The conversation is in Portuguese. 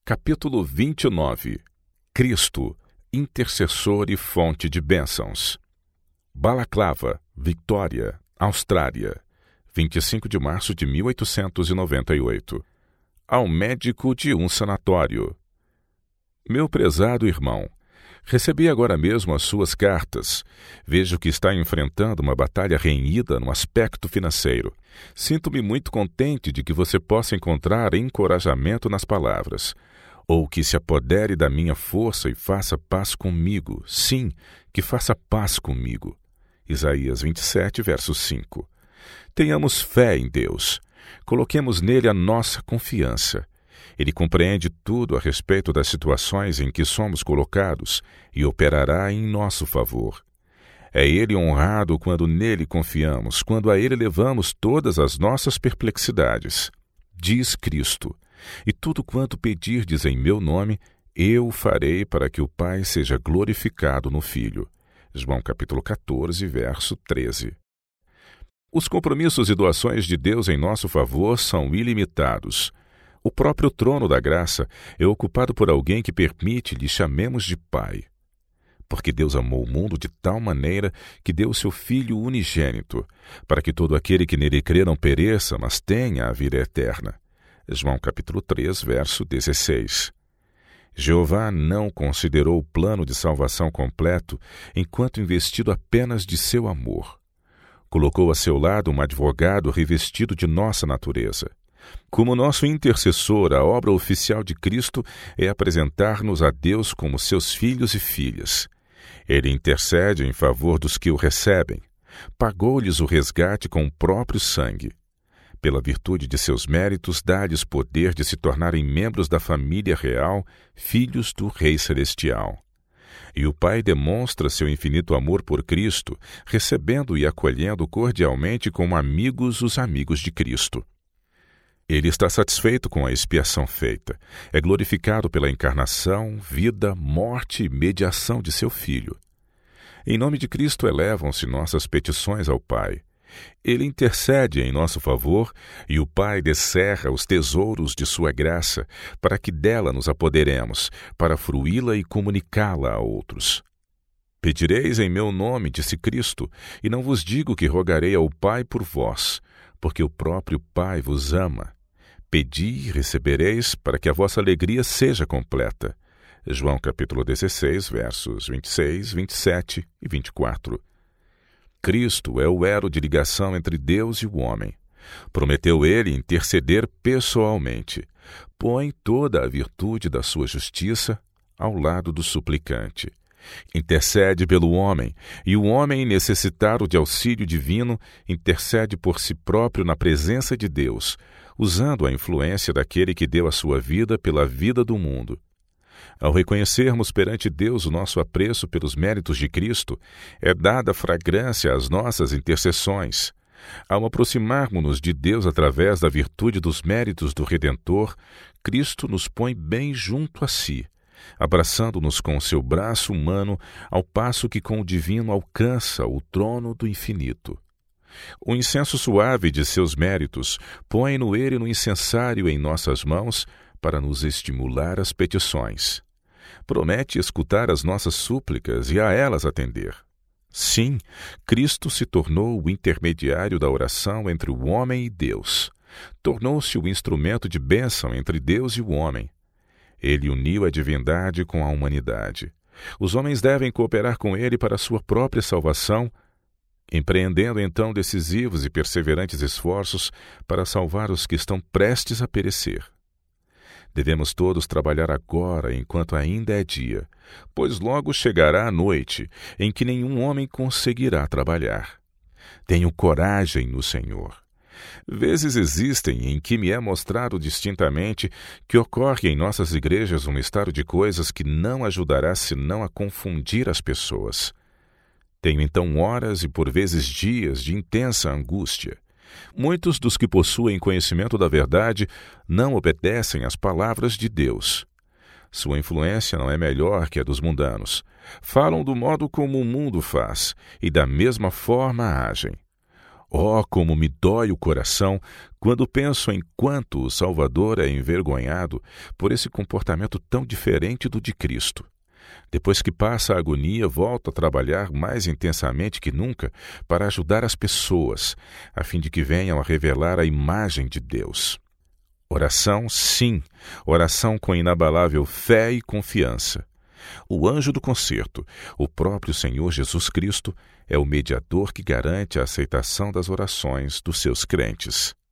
Capítulo 29. Cristo, intercessor e fonte de bênçãos. Balaclava, Victoria, Austrália, 25 de março de 1898. Ao médico de um sanatório. Meu prezado irmão, recebi agora mesmo as suas cartas. Vejo que está enfrentando uma batalha renhida no aspecto financeiro. Sinto-me muito contente de que você possa encontrar encorajamento nas palavras, ou que se apodere da minha força e faça paz comigo. Sim, que faça paz comigo. Isaías 27, verso 5. Tenhamos fé em Deus. Coloquemos nele a nossa confiança. Ele compreende tudo a respeito das situações em que somos colocados e operará em nosso favor. É ele honrado quando nele confiamos, quando a ele levamos todas as nossas perplexidades. Diz Cristo: e tudo quanto pedirdes em meu nome, eu farei para que o Pai seja glorificado no Filho. João capítulo 14, verso 13. Os compromissos e doações de Deus em nosso favor são ilimitados. O próprio trono da graça é ocupado por alguém que permite lhe chamemos de Pai. Porque Deus amou o mundo de tal maneira que deu o seu Filho unigênito, para que todo aquele que nele crê não pereça, mas tenha a vida eterna. João capítulo 3, verso 16. Jeová não considerou o plano de salvação completo enquanto investido apenas de seu amor. Colocou a seu lado um advogado revestido de nossa natureza. Como nosso intercessor, a obra oficial de Cristo é apresentar-nos a Deus como seus filhos e filhas. Ele intercede em favor dos que o recebem. Pagou-lhes o resgate com o próprio sangue. Pela virtude de seus méritos, dá-lhes poder de se tornarem membros da família real, filhos do Rei Celestial. E o Pai demonstra seu infinito amor por Cristo, recebendo e acolhendo cordialmente como amigos os amigos de Cristo. Ele está satisfeito com a expiação feita. É glorificado pela encarnação, vida, morte e mediação de seu Filho. Em nome de Cristo elevam-se nossas petições ao Pai. Ele intercede em nosso favor e o Pai descerra os tesouros de sua graça para que dela nos apoderemos, para fruí-la e comunicá-la a outros. Pedireis em meu nome, disse Cristo, e não vos digo que rogarei ao Pai por vós, porque o próprio Pai vos ama. Pedi e recebereis para que a vossa alegria seja completa. João capítulo 16, versos 26, 27 e 24. Cristo é o elo de ligação entre Deus e o homem. Prometeu ele interceder pessoalmente. Põe toda a virtude da sua justiça ao lado do suplicante. Intercede pelo homem, e o homem, necessitado de auxílio divino, intercede por si próprio na presença de Deus, usando a influência daquele que deu a sua vida pela vida do mundo. Ao reconhecermos perante Deus o nosso apreço pelos méritos de Cristo, é dada fragrância às nossas intercessões. Ao aproximarmos-nos de Deus através da virtude dos méritos do Redentor, Cristo nos põe bem junto a si, abraçando-nos com o seu braço humano, ao passo que com o divino alcança o trono do infinito. O incenso suave de seus méritos põe-no ele no incensário em nossas mãos para nos estimular às petições. Promete escutar as nossas súplicas e a elas atender. Sim, Cristo se tornou o intermediário da oração entre o homem e Deus. Tornou-se o instrumento de bênção entre Deus e o homem. Ele uniu a divindade com a humanidade. Os homens devem cooperar com ele para a sua própria salvação, empreendendo então decisivos e perseverantes esforços para salvar os que estão prestes a perecer. Devemos todos trabalhar agora, enquanto ainda é dia, pois logo chegará a noite, em que nenhum homem conseguirá trabalhar. Tenho coragem no Senhor. Vezes existem em que me é mostrado distintamente que ocorre em nossas igrejas um estado de coisas que não ajudará senão a confundir as pessoas. Tenho então horas e por vezes dias de intensa angústia. Muitos dos que possuem conhecimento da verdade não obedecem às palavras de Deus. Sua influência não é melhor que a dos mundanos. Falam do modo como o mundo faz e da mesma forma agem. Oh, como me dói o coração quando penso em quanto o Salvador é envergonhado por esse comportamento tão diferente do de Cristo. Depois que passa a agonia, volta a trabalhar mais intensamente que nunca para ajudar as pessoas, a fim de que venham a revelar a imagem de Deus. Oração, sim, oração com inabalável fé e confiança. O anjo do concerto, o próprio Senhor Jesus Cristo, é o mediador que garante a aceitação das orações dos seus crentes.